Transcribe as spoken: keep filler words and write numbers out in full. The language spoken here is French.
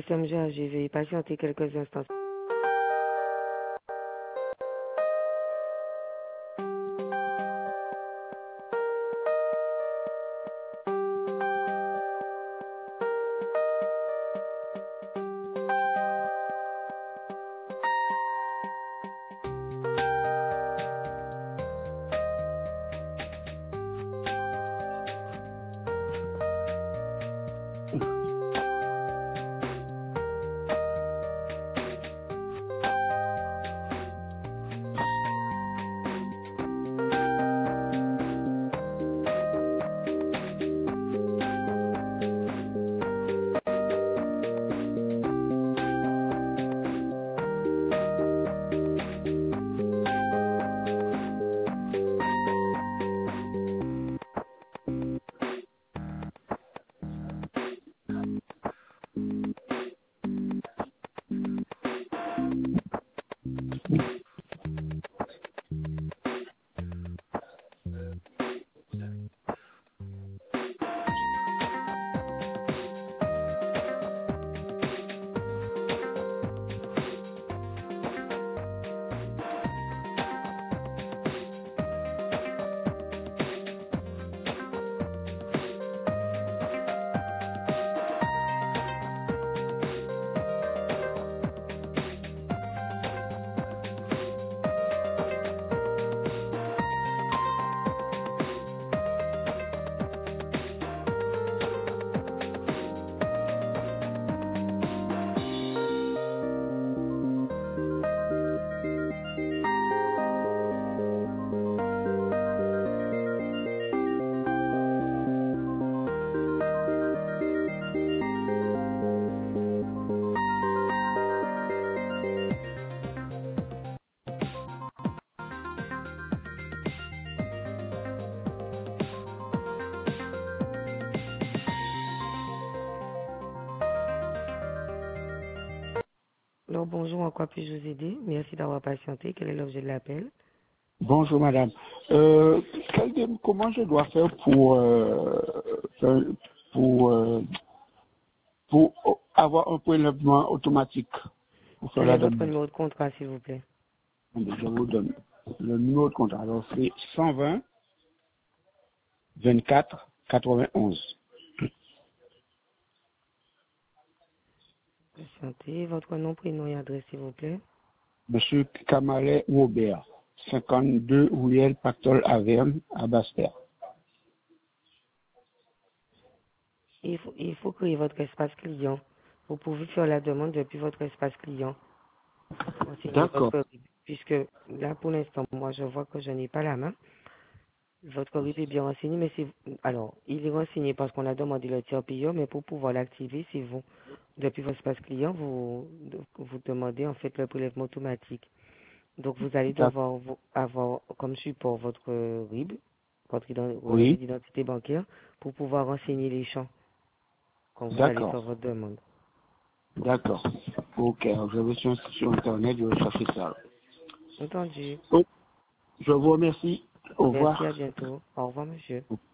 S M G A G, veuillez patienter quelques instants. Alors, bonjour, en quoi puis-je vous aider? Merci d'avoir patienté. Quel est l'objet de l'appel? Bonjour madame. Euh, quel- comment je dois faire pour, euh, faire- pour, euh, pour avoir un prélèvement automatique pour faire Quel est la votre demande? numéro de contrat, s'il vous plaît? Je vous donne le numéro de contrat. Alors c'est cent vingt vingt-quatre quatre-vingt-onze. Patientez. Votre nom, prénom et adresse, s'il vous plaît. Monsieur Kamalet Robert, cinquante-deux Ruelle Pactol Averne à Basse-Terre. Il faut, il faut créer votre espace client. Vous pouvez faire la demande depuis votre espace client. Renseignez D'accord, votre R I B, puisque là, pour l'instant, moi, je vois que je n'ai pas la main. Votre R I B est bien renseigné, mais c'est... Alors, il est renseigné parce qu'on a demandé le tiers payeur, mais pour pouvoir l'activer, c'est vous. Depuis votre espace client, vous, vous demandez en fait le prélèvement automatique. Donc, vous allez d'ac- devoir vous- avoir comme support votre R I B, votre ident- relevé oui, d'identité bancaire, pour pouvoir renseigner les champs quand vous allez d'accord, faire votre demande. d'accord. Ok, alors je vais sur, sur Internet, je vais chercher ça. Entendu. Oh, je vous remercie. Au Merci, à revoir. bientôt. Au revoir, monsieur.